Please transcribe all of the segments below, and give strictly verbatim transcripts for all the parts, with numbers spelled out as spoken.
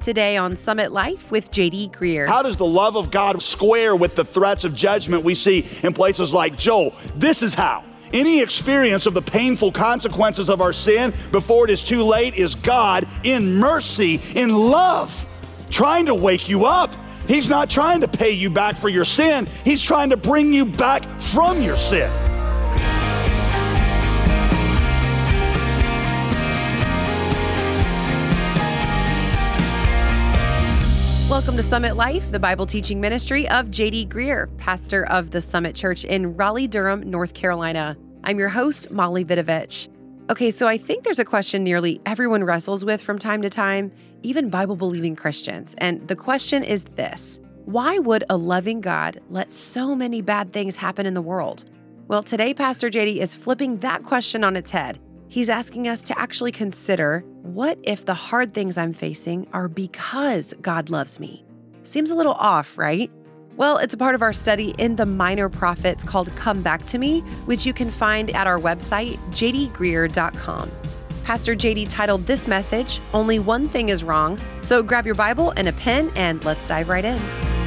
Today on Summit Life with J D Greear. How does the love of God square with the threats of judgment we see in places like Joel? This is how. Any experience of the painful consequences of our sin before it is too late is God in mercy, in love, trying to wake you up. He's not trying to pay you back for your sin. He's trying to bring you back from your sin. Welcome to Summit Life, the Bible teaching ministry of J D Greear, pastor of the Summit Church in Raleigh-Durham, North Carolina. I'm your host, Molly Vidovich. Okay, so I think there's a question nearly everyone wrestles with from time to time, even Bible-believing Christians. And the question is this: why would a loving God let so many bad things happen in the world? Well, today, Pastor J D is flipping that question on its head. He's asking us to actually consider, what if the hard things I'm facing are because God loves me? Seems a little off, right? Well, it's a part of our study in the Minor Prophets called Come Back to Me, which you can find at our website, j d greear dot com. Pastor J D titled this message, Only One Thing is Wrong. So grab your Bible and a pen and let's dive right in.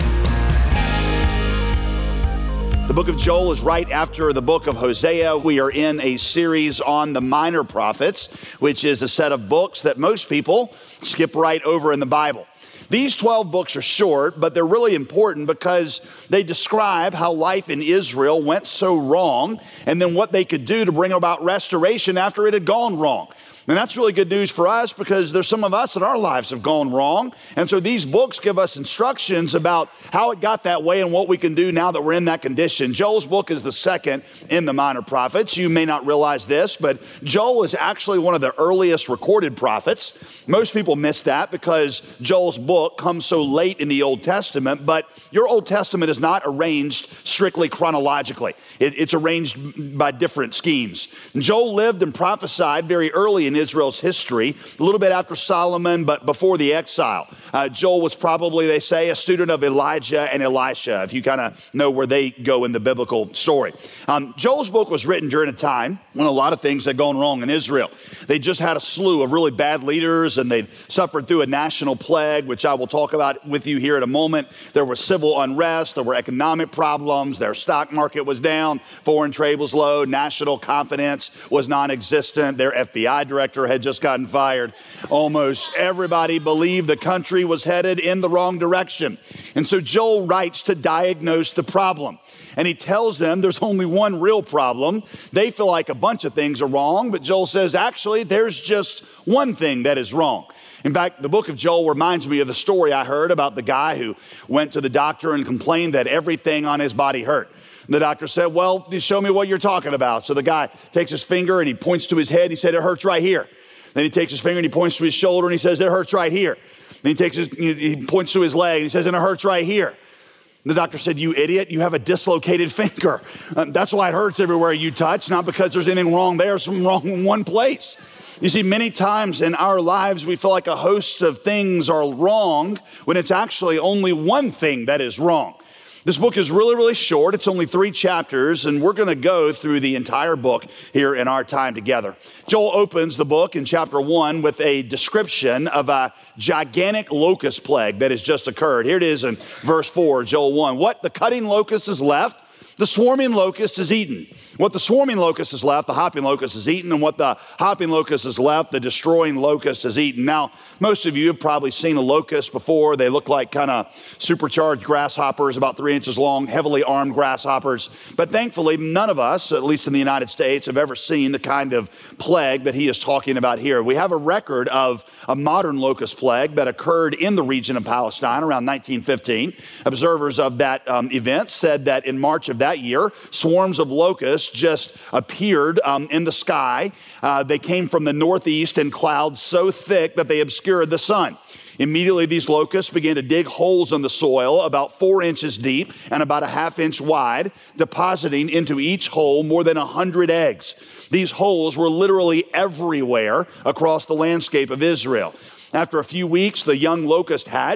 The book of Joel is right after the book of Hosea. We are in a series on the Minor Prophets, which is a set of books that most people skip right over in the Bible. These twelve books are short, but they're really important because they describe how life in Israel went so wrong and then what they could do to bring about restoration after it had gone wrong. And that's really good news for us because there's some of us that our lives have gone wrong. And so these books give us instructions about how it got that way and what we can do now that we're in that condition. Joel's book is the second in the Minor Prophets. You may not realize this, but Joel is actually one of the earliest recorded prophets. Most people miss that because Joel's book comes so late in the Old Testament, but your Old Testament is not arranged strictly chronologically. It, it's arranged by different schemes. And Joel lived and prophesied very early in Israel's history, a little bit after Solomon, but before the exile. Uh, Joel was probably, they say, a student of Elijah and Elisha, if you kind of know where they go in the biblical story. Um, Joel's book was written during a time when a lot of things had gone wrong in Israel. They just had a slew of really bad leaders, and they'd suffered through a national plague, which I will talk about with you here in a moment. There was civil unrest, there were economic problems, their stock market was down, foreign trade was low, national confidence was non-existent, their F B I director had just gotten fired. Almost everybody believed the country was headed in the wrong direction. And so Joel writes to diagnose the problem. And he tells them there's only one real problem. They feel like a bunch of things are wrong, but Joel says, actually, there's just one thing that is wrong. In fact, the book of Joel reminds me of the story I heard about the guy who went to the doctor and complained that everything on his body hurt. The doctor said, well, show me what you're talking about. So the guy takes his finger and he points to his head. He said, it hurts right here. Then he takes his finger and he points to his shoulder and he says, it hurts right here. Then he takes his, he points to his leg and he says, and it hurts right here. The doctor said, you idiot, you have a dislocated finger. Um, that's why it hurts everywhere you touch, not because there's anything wrong there, something wrong in one place. You see, many times in our lives, we feel like a host of things are wrong when it's actually only one thing that is wrong. This book is really, really short. It's only three chapters, and we're going to go through the entire book here in our time together. Joel opens the book in chapter one with a description of a gigantic locust plague that has just occurred. Here it is in verse four, Joel one. What the cutting locust has left, the swarming locust is eaten. What the swarming locust has left, the hopping locust is eaten, and what the hopping locust has left, the destroying locust is eaten. Now, most of you have probably seen a locust before. They look like kind of supercharged grasshoppers, about three inches long, heavily armed grasshoppers. But thankfully, none of us, at least in the United States, have ever seen the kind of plague that he is talking about here. We have a record of a modern locust plague that occurred in the region of Palestine around nineteen fifteen. Observers of that um, event said that in March of that year, swarms of locusts just appeared um, in the sky. Uh, they came from the northeast in clouds so thick that they obscured the sun. Immediately, these locusts began to dig holes in the soil about four inches deep and about a half inch wide, depositing into each hole more than a hundred eggs. These holes were literally everywhere across the landscape of Israel. After a few weeks, the young locust hatched.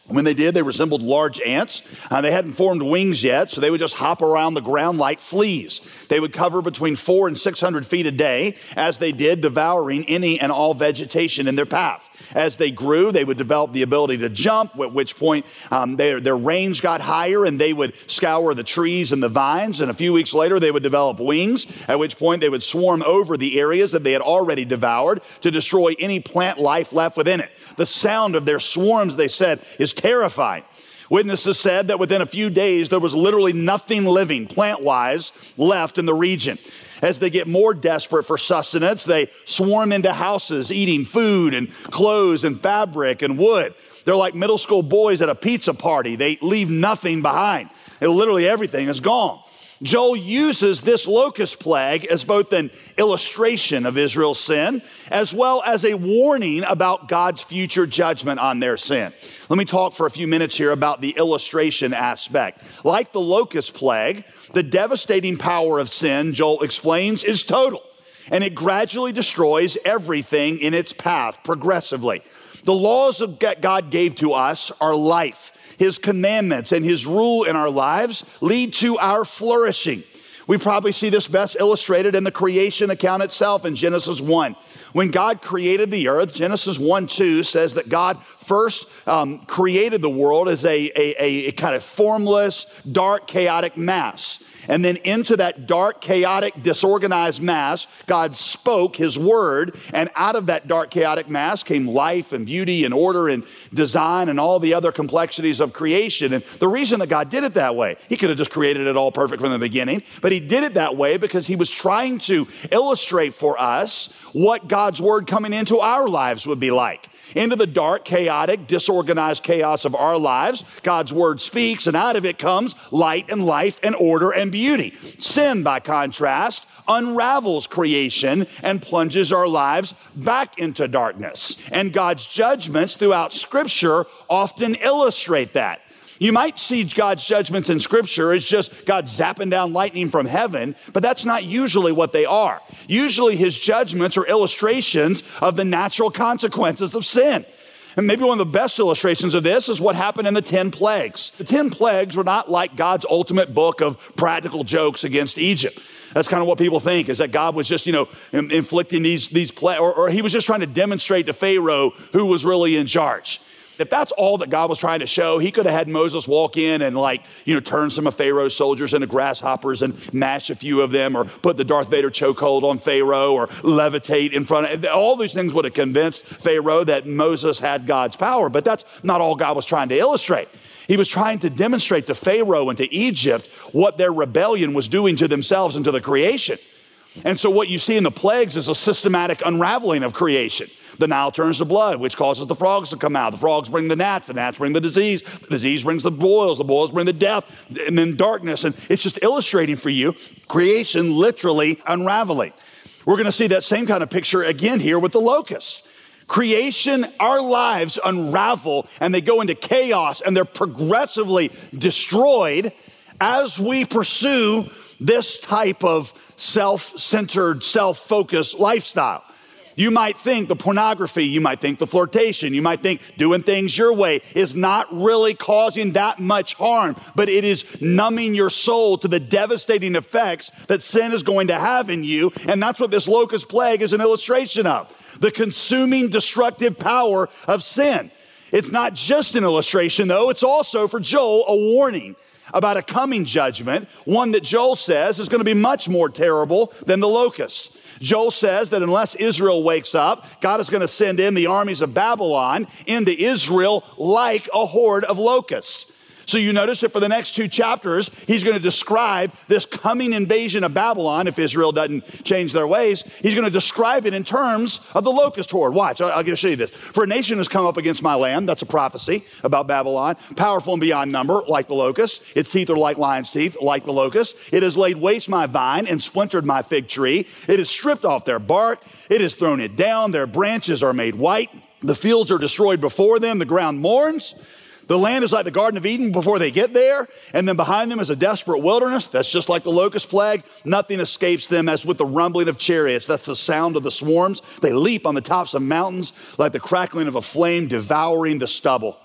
When they did, they resembled large ants. Uh, they hadn't formed wings yet, so they would just hop around the ground like fleas. They would cover between four and six hundred feet a day as they did, devouring any and all vegetation in their path. As they grew, they would develop the ability to jump, at which point um, their, their range got higher and they would scour the trees and the vines. And a few weeks later, they would develop wings, at which point they would swarm over the areas that they had already devoured to destroy any plant life left within it. The sound of their swarms, they said, is terrifying. Witnesses said that within a few days, there was literally nothing living, plant-wise, left in the region. As they get more desperate for sustenance, they swarm into houses, eating food and clothes and fabric and wood. They're like middle school boys at a pizza party. They leave nothing behind. And literally everything is gone. Joel uses this locust plague as both an illustration of Israel's sin as well as a warning about God's future judgment on their sin. Let me talk for a few minutes here about the illustration aspect. Like the locust plague, the devastating power of sin, Joel explains, is total, and it gradually destroys everything in its path progressively. The laws of God gave to us are life. His commandments and his rule in our lives lead to our flourishing. We probably see this best illustrated in the creation account itself in Genesis one. When God created the earth, Genesis one two says that God first um, created the world as a, a, a kind of formless, dark, chaotic mass. And then into that dark, chaotic, disorganized mass, God spoke his word, and out of that dark, chaotic mass came life and beauty and order and design and all the other complexities of creation. And the reason that God did it that way, he could have just created it all perfect from the beginning, but he did it that way because he was trying to illustrate for us what God's word coming into our lives would be like. Into the dark, chaotic, disorganized chaos of our lives, God's word speaks, and out of it comes light and life and order and beauty. Sin, by contrast, unravels creation and plunges our lives back into darkness. And God's judgments throughout Scripture often illustrate that. You might see God's judgments in Scripture as just God zapping down lightning from heaven, but that's not usually what they are. Usually his judgments are illustrations of the natural consequences of sin. And maybe one of the best illustrations of this is what happened in the ten plagues. The ten plagues were not like God's ultimate book of practical jokes against Egypt. That's kind of what people think, is that God was just, you know, inflicting these, these plagues, or, or he was just trying to demonstrate to Pharaoh who was really in charge. If that's all that God was trying to show, he could have had Moses walk in and like, you know, turn some of Pharaoh's soldiers into grasshoppers and mash a few of them, or put the Darth Vader chokehold on Pharaoh, or levitate in front of, all these things would have convinced Pharaoh that Moses had God's power, but that's not all God was trying to illustrate. He was trying to demonstrate to Pharaoh and to Egypt what their rebellion was doing to themselves and to the creation. And so what you see in the plagues is a systematic unraveling of creation. The Nile turns to blood, which causes the frogs to come out. The frogs bring the gnats. The gnats bring the disease. The disease brings the boils. The boils bring the death, and then darkness. And it's just illustrating for you creation literally unraveling. We're going to see that same kind of picture again here with the locusts. Creation, our lives unravel, and they go into chaos, and they're progressively destroyed as we pursue this type of self-centered, self-focused lifestyle. You might think the pornography, you might think the flirtation, you might think doing things your way is not really causing that much harm, but it is numbing your soul to the devastating effects that sin is going to have in you. And that's what this locust plague is an illustration of. The consuming, destructive power of sin. It's not just an illustration, though. It's also, for Joel, a warning about a coming judgment, one that Joel says is going to be much more terrible than the locust. Joel says that unless Israel wakes up, God is going to send in the armies of Babylon into Israel like a horde of locusts. So you notice that for the next two chapters, he's going to describe this coming invasion of Babylon, if Israel doesn't change their ways. He's going to describe it in terms of the locust horde. Watch, I'll, I'll show you this. For a nation has come up against my land, that's a prophecy about Babylon, powerful and beyond number, like the locust. Its teeth are like lion's teeth, like the locust. It has laid waste my vine and splintered my fig tree. It has stripped off their bark. It has thrown it down. Their branches are made white. The fields are destroyed before them. The ground mourns. The land is like the Garden of Eden before they get there, and then behind them is a desperate wilderness. That's just like the locust plague. Nothing escapes them as with the rumbling of chariots. That's the sound of the swarms. They leap on the tops of mountains like the crackling of a flame devouring the stubble.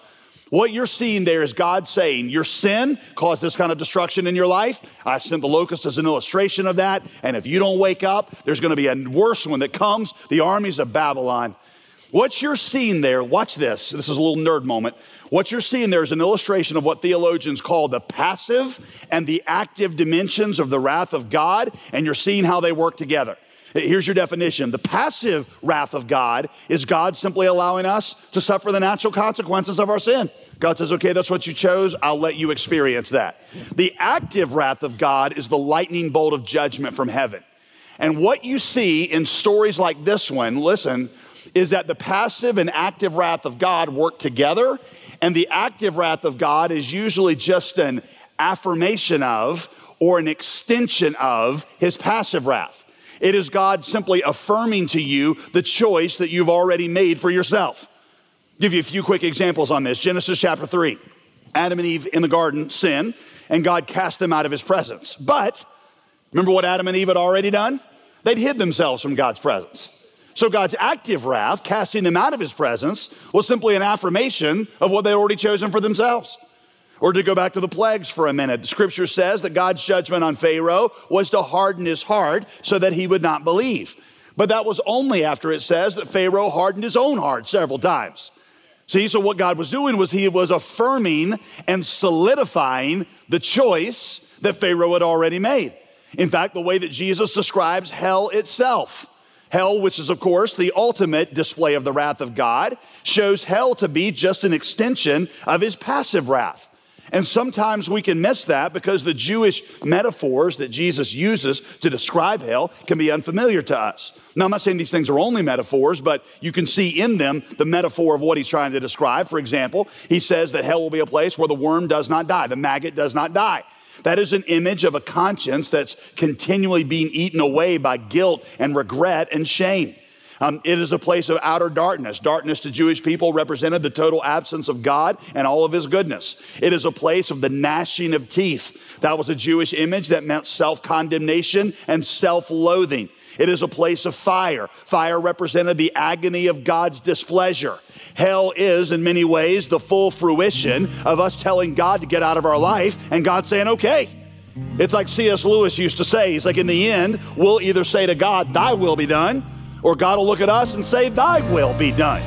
What you're seeing there is God saying, your sin caused this kind of destruction in your life. I sent the locust as an illustration of that. And if you don't wake up, there's going to be a worse one that comes, the armies of Babylon. What you're seeing there, watch this. This is a little nerd moment. What you're seeing there is an illustration of what theologians call the passive and the active dimensions of the wrath of God. And you're seeing how they work together. Here's your definition. The passive wrath of God is God simply allowing us to suffer the natural consequences of our sin. God says, okay, that's what you chose. I'll let you experience that. The active wrath of God is the lightning bolt of judgment from heaven. And what you see in stories like this one, listen, is that the passive and active wrath of God work together. And the active wrath of God is usually just an affirmation of or an extension of his passive wrath. It is God simply affirming to you the choice that you've already made for yourself. I'll give you a few quick examples on this. Genesis chapter three. Adam and Eve in the garden sin, and God cast them out of his presence. But remember what Adam and Eve had already done? They'd hid themselves from God's presence. So God's active wrath, casting them out of his presence, was simply an affirmation of what they had already chosen for themselves. Or to go back to the plagues for a minute, the scripture says that God's judgment on Pharaoh was to harden his heart so that he would not believe. But that was only after it says that Pharaoh hardened his own heart several times. See, so what God was doing was he was affirming and solidifying the choice that Pharaoh had already made. In fact, the way that Jesus describes hell itself, hell, which is, of course, the ultimate display of the wrath of God, shows hell to be just an extension of his passive wrath. And sometimes we can miss that because the Jewish metaphors that Jesus uses to describe hell can be unfamiliar to us. Now, I'm not saying these things are only metaphors, but you can see in them the metaphor of what he's trying to describe. For example, he says that hell will be a place where the worm does not die, the maggot does not die. That is an image of a conscience that's continually being eaten away by guilt and regret and shame. Um, it is a place of outer darkness. Darkness to Jewish people represented the total absence of God and all of his goodness. It is a place of the gnashing of teeth. That was a Jewish image that meant self-condemnation and self-loathing. It is a place of fire. Fire represented the agony of God's displeasure. Hell is, in many ways, the full fruition of us telling God to get out of our life and God saying, okay. It's like C S Lewis used to say. He's like, in the end, we'll either say to God, thy will be done, or God will look at us and say, thy will be done.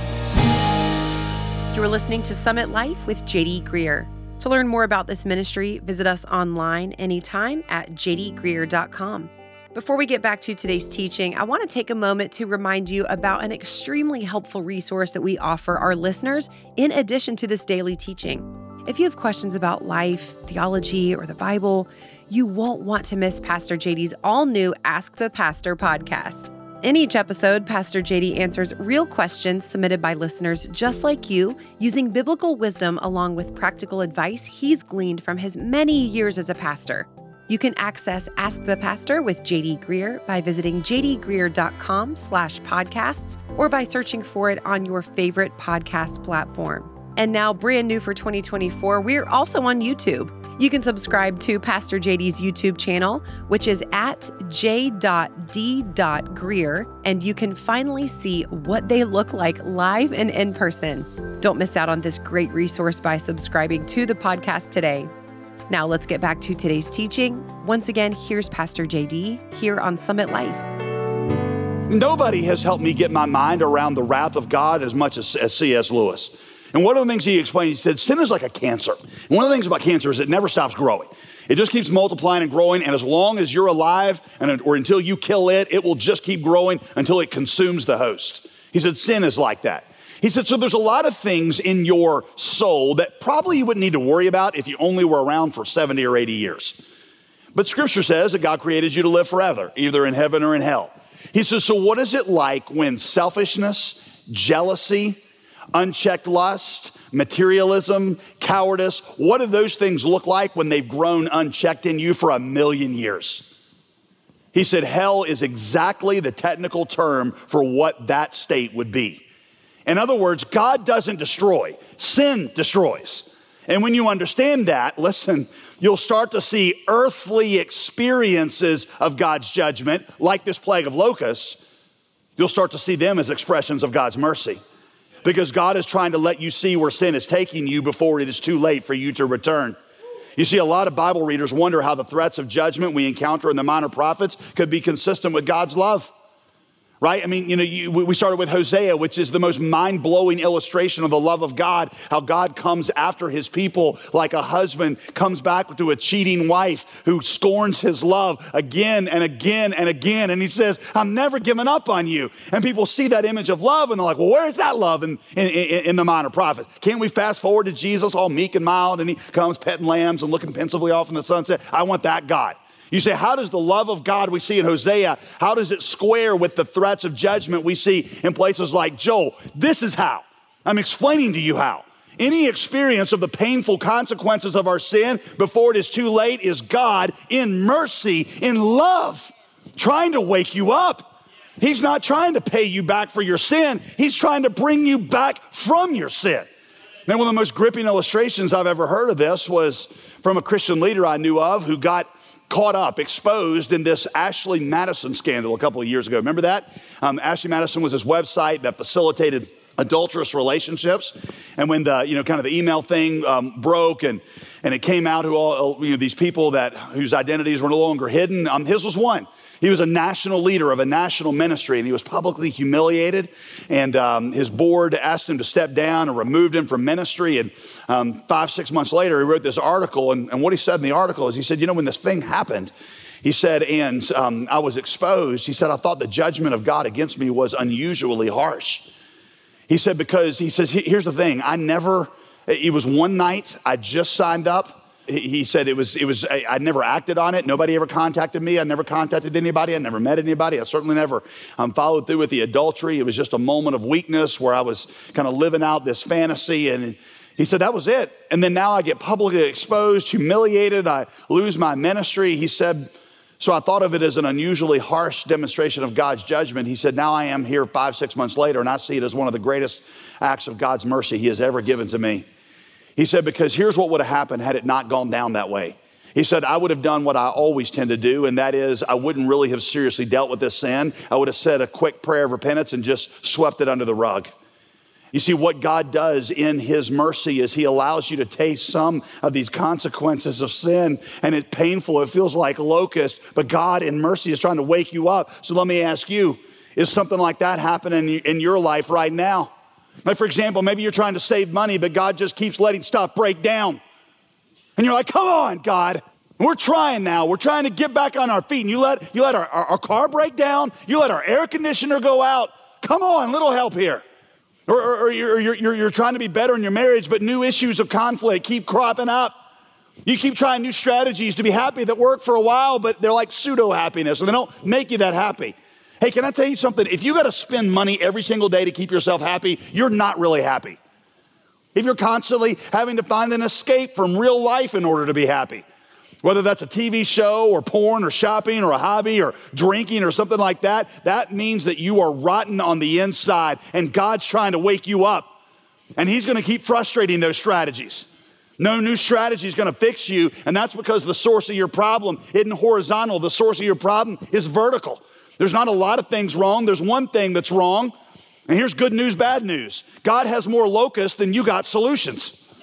You are listening to Summit Life with J D Greear. To learn more about this ministry, visit us online anytime at j d greear dot com. Before we get back to today's teaching, I want to take a moment to remind you about an extremely helpful resource that we offer our listeners in addition to this daily teaching. If you have questions about life, theology, or the Bible, you won't want to miss Pastor J D's all-new Ask the Pastor podcast. In each episode, Pastor J D answers real questions submitted by listeners just like you, using biblical wisdom along with practical advice he's gleaned from his many years as a pastor. You can access Ask the Pastor with J D Greear by visiting j d greear dot com slash podcasts or by searching for it on your favorite podcast platform. And now, brand new for twenty twenty-four, we're also on YouTube. You can subscribe to Pastor J D's YouTube channel, which is at j d greear, and you can finally see what they look like live and in person. Don't miss out on this great resource by subscribing to the podcast today. Now let's get back to today's teaching. Once again, here's Pastor J D here on Summit Life. Nobody has helped me get my mind around the wrath of God as much as, as C S Lewis. And one of the things he explained, he said, sin is like a cancer. And one of the things about cancer is it never stops growing. It just keeps multiplying and growing, and as long as you're alive, and or until you kill it, it will just keep growing until it consumes the host. He said, sin is like that. He said, so there's a lot of things in your soul that probably you wouldn't need to worry about if you only were around for seventy or eighty years. But scripture says that God created you to live forever, either in heaven or in hell. He says, so what is it like when selfishness, jealousy, unchecked lust, materialism, cowardice, what do those things look like when they've grown unchecked in you for a million years? He said, hell is exactly the technical term for what that state would be. In other words, God doesn't destroy, sin destroys. And when you understand that, listen, you'll start to see earthly experiences of God's judgment, like this plague of locusts. You'll start to see them as expressions of God's mercy. because God is trying to let you see where sin is taking you before it is too late for you to return. You see, a lot of Bible readers wonder how the threats of judgment we encounter in the Minor Prophets could be consistent with God's love. Right? I mean, you know, you, we started with Hosea, which is the most mind-blowing illustration of the love of God, how God comes after his people like a husband comes back to a cheating wife who scorns his love again and again and again. And he says, I'm never giving up on you. And people see that image of love and they're like, well, where's that love in, in, in, in the Minor Prophets? Can't we fast forward to Jesus, all meek and mild, and he comes petting lambs and looking pensively off in the sunset? I want that God. You say, how does the love of God we see in Hosea, how does it square with the threats of judgment we see in places like Joel? This is how. I'm explaining to you how. Any experience of the painful consequences of our sin before it is too late is God in mercy, in love, trying to wake you up. He's not trying to pay you back for your sin. He's trying to bring you back from your sin. And one of the most gripping illustrations I've ever heard of this was from a Christian leader I knew of who got caught up, exposed in this Ashley Madison scandal a couple of years ago. Remember that? Um, Ashley Madison was this website that facilitated adulterous relationships. And when the, you know, kind of the email thing um, broke and, and it came out who all, you know, these people that whose identities were no longer hidden, um, his was one. He was a national leader of a national ministry, and he was publicly humiliated. And um, his board asked him to step down and removed him from ministry. And um, five, six months later, he wrote this article. And, and what he said in the article is he said, you know, when this thing happened, he said, and um, I was exposed, he said, I thought the judgment of God against me was unusually harsh. He said, because he says, here's the thing, I never, it was one night, I just signed up. He said it was, it was, I never acted on it. Nobody ever contacted me. I never contacted anybody. I never met anybody. I certainly never um, followed through with the adultery. It was just a moment of weakness where I was kind of living out this fantasy. And he said, that was it. And then now I get publicly exposed, humiliated. I lose my ministry. He said, so I thought of it as an unusually harsh demonstration of God's judgment. He said, now I am here five, six months later, and I see it as one of the greatest acts of God's mercy he has ever given to me. He said, because here's what would have happened had it not gone down that way. He said, I would have done what I always tend to do, and that is I wouldn't really have seriously dealt with this sin. I would have said a quick prayer of repentance and just swept it under the rug. You see, what God does in his mercy is he allows you to taste some of these consequences of sin, and it's painful. It feels like locust, but God in mercy is trying to wake you up. So let me ask you, is something like that happening in your life right now? Like, for example, maybe you're trying to save money, but God just keeps letting stuff break down. And you're like, come on, God. We're trying now. We're trying to get back on our feet. And you let, you let our, our, our car break down. You let our air conditioner go out. Come on, little help here. Or, or, or you're, you're, you're trying to be better in your marriage, but new issues of conflict keep cropping up. You keep trying new strategies to be happy that work for a while, but they're like pseudo-happiness, and they don't make you that happy. Hey, can I tell you something? If you got to spend money every single day to keep yourself happy, you're not really happy. If you're constantly having to find an escape from real life in order to be happy, whether that's a T V show or porn or shopping or a hobby or drinking or something like that, that means that you are rotten on the inside and God's trying to wake you up. And he's going to keep frustrating those strategies. No new strategy is going to fix you, and that's because the source of your problem isn't horizontal. The source of your problem is vertical. There's not a lot of things wrong. There's one thing that's wrong. And here's good news, bad news. God has more locusts than you got solutions.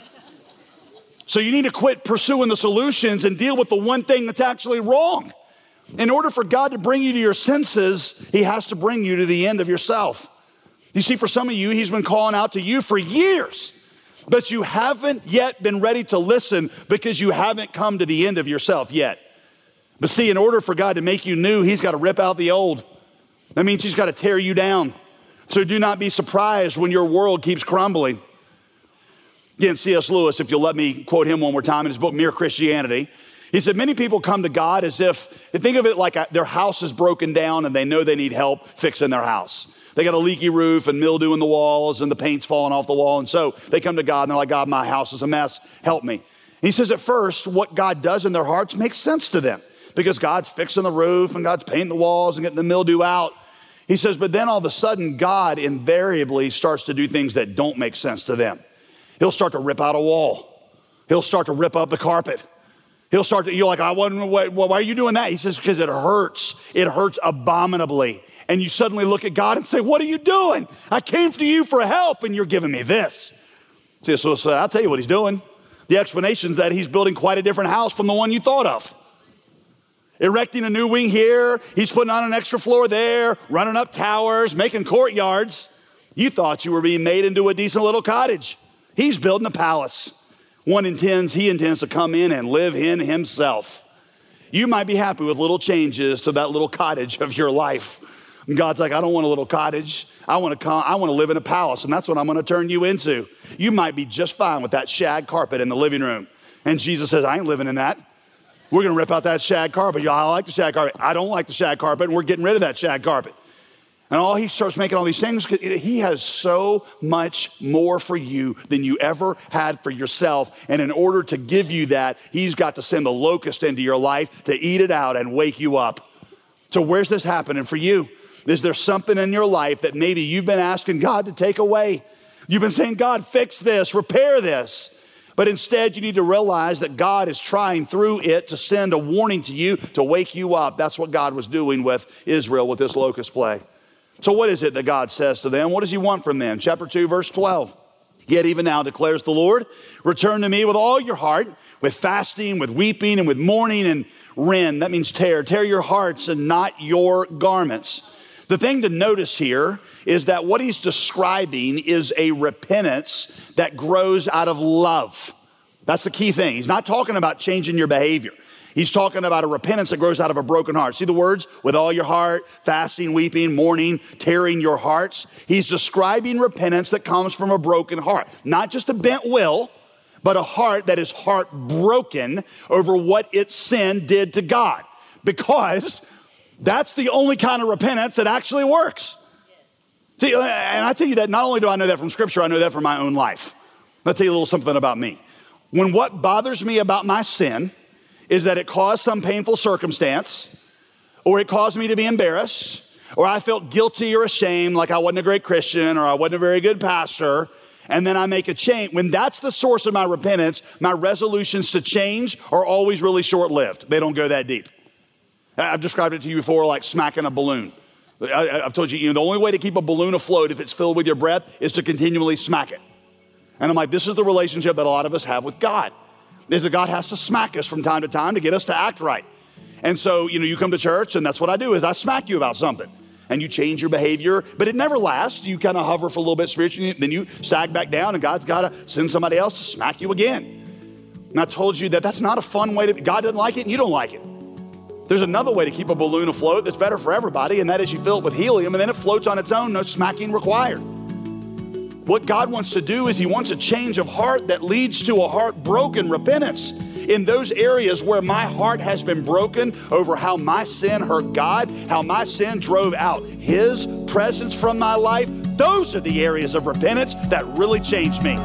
So you need to quit pursuing the solutions and deal with the one thing that's actually wrong. In order for God to bring you to your senses, he has to bring you to the end of yourself. You see, for some of you, he's been calling out to you for years, but you haven't yet been ready to listen because you haven't come to the end of yourself yet. But see, in order for God to make you new, he's got to rip out the old. That means he's got to tear you down. So do not be surprised when your world keeps crumbling. Again, C S Lewis, if you'll let me quote him one more time in his book, Mere Christianity. He said, many people come to God as if, think of it like a, their house is broken down and they know they need help fixing their house. They got a leaky roof and mildew in the walls and the paint's falling off the wall. And so they come to God and they're like, God, my house is a mess. Help me. And he says at first, what God does in their hearts makes sense to them because God's fixing the roof and God's painting the walls and getting the mildew out. He says, but then all of a sudden, God invariably starts to do things that don't make sense to them. He'll start to rip out a wall. He'll start to rip up the carpet. He'll start to, you're like, I wonder, why, why are you doing that? He says, because it hurts. It hurts abominably. And you suddenly look at God and say, what are you doing? I came to you for help and you're giving me this. See, so, so I'll tell you what he's doing. The explanation is that he's building quite a different house from the one you thought of. Erecting a new wing here. He's putting on an extra floor there, running up towers, making courtyards. You thought you were being made into a decent little cottage. He's building a palace. One intends, he intends to come in and live in himself. You might be happy with little changes to that little cottage of your life. And God's like, I don't want a little cottage. I want to come, I want to live in a palace, and that's what I'm going to turn you into. You might be just fine with that shag carpet in the living room. And Jesus says, I ain't living in that. We're going to rip out that shag carpet. Y'all, I like the shag carpet. I don't like the shag carpet, and we're getting rid of that shag carpet. And all he starts making all these things, he has so much more for you than you ever had for yourself. And in order to give you that, he's got to send the locust into your life to eat it out and wake you up. So where's this happening for you? Is there something in your life that maybe you've been asking God to take away? You've been saying, God, fix this, repair this. But instead, you need to realize that God is trying through it to send a warning to you to wake you up. That's what God was doing with Israel with this locust plague. So what is it that God says to them? What does he want from them? Chapter two, verse twelve. Yet even now declares the Lord, return to me with all your heart, with fasting, with weeping, and with mourning and rend. That means tear. Tear your hearts and not your garments. The thing to notice here is that what he's describing is a repentance that grows out of love. That's the key thing. He's not talking about changing your behavior. He's talking about a repentance that grows out of a broken heart. See the words? With all your heart, fasting, weeping, mourning, tearing your hearts. He's describing repentance that comes from a broken heart. Not just a bent will, but a heart that is heartbroken over what its sin did to God. Because that's the only kind of repentance that actually works. See, and I tell you that not only do I know that from Scripture, I know that from my own life. I'll tell you a little something about me. When what bothers me about my sin is that it caused some painful circumstance, or it caused me to be embarrassed, or I felt guilty or ashamed, like I wasn't a great Christian, or I wasn't a very good pastor, and then I make a change. When that's the source of my repentance, my resolutions to change are always really short-lived. They don't go that deep. I've described it to you before like smacking a balloon. I, I've told you, you know, the only way to keep a balloon afloat if it's filled with your breath is to continually smack it. And I'm like, this is the relationship that a lot of us have with God. Is that God has to smack us from time to time to get us to act right. And so, you know, you come to church and that's what I do is I smack you about something and you change your behavior, but it never lasts. You kind of hover for a little bit spiritually, then you sag back down and God's got to send somebody else to smack you again. And I told you that that's not a fun way to, God doesn't like it and you don't like it. There's another way to keep a balloon afloat that's better for everybody, and that is you fill it with helium and then it floats on its own, no smacking required. What God wants to do is he wants a change of heart that leads to a heartbroken repentance. In those areas where my heart has been broken over how my sin hurt God, how my sin drove out his presence from my life, those are the areas of repentance that really changed me.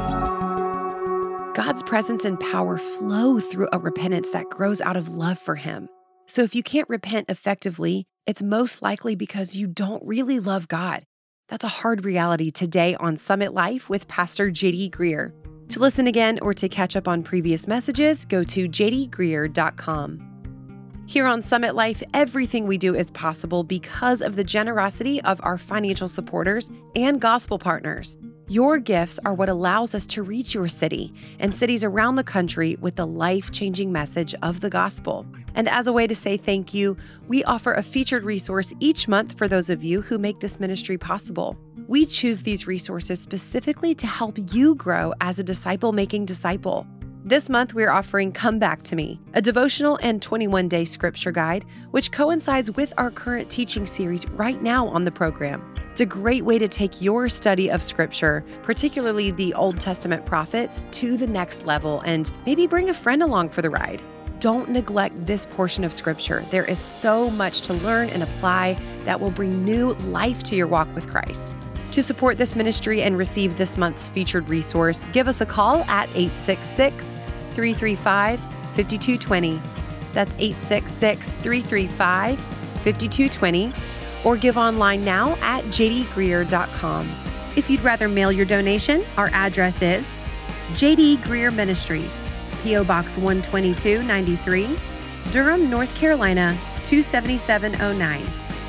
God's presence and power flow through a repentance that grows out of love for him. So if you can't repent effectively, it's most likely because you don't really love God. That's a hard reality today on Summit Life with Pastor J D Greear. To listen again or to catch up on previous messages, go to j d greear dot com. Here on Summit Life, everything we do is possible because of the generosity of our financial supporters and gospel partners. Your gifts are what allows us to reach your city and cities around the country with the life-changing message of the gospel. And as a way to say thank you, we offer a featured resource each month for those of you who make this ministry possible. We choose these resources specifically to help you grow as a disciple-making disciple. This month, we're offering Come Back to Me, a devotional and twenty-one day scripture guide, which coincides with our current teaching series right now on the program. It's a great way to take your study of scripture, particularly the Old Testament prophets, to the next level and maybe bring a friend along for the ride. Don't neglect this portion of scripture. There is so much to learn and apply that will bring new life to your walk with Christ. To support this ministry and receive this month's featured resource, give us a call at eight six six, three three five, five two two zero. That's eight six six, three three five, five two two zero, or give online now at j d greear dot com. If you'd rather mail your donation, our address is J D Greear Ministries, P O Box one twenty-two ninety-three, Durham, North Carolina two seven seven oh nine.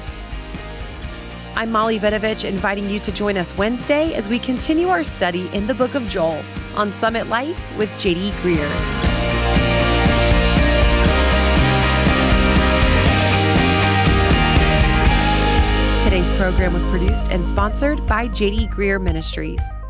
I'm Molly Vidovich, inviting you to join us Wednesday as we continue our study in the book of Joel on Summit Life with J D Greear. Today's program was produced and sponsored by J D Greear Ministries.